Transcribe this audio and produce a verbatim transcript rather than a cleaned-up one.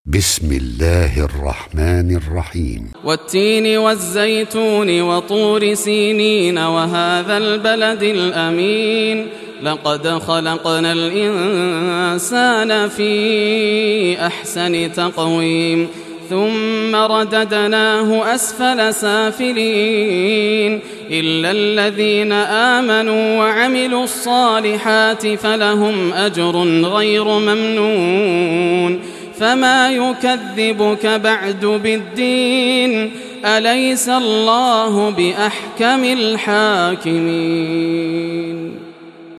بسم الله الرحمن الرحيم. والتين والزيتون وطور سينين وهذا البلد الأمين لقد خلقنا الإنسان في أحسن تقويم ثم رددناه أسفل سافلين إلا الذين آمنوا وعملوا الصالحات فلهم أجر غير ممنون فما يكذبك بعد بالدين أليس الله بأحكم الحاكمين.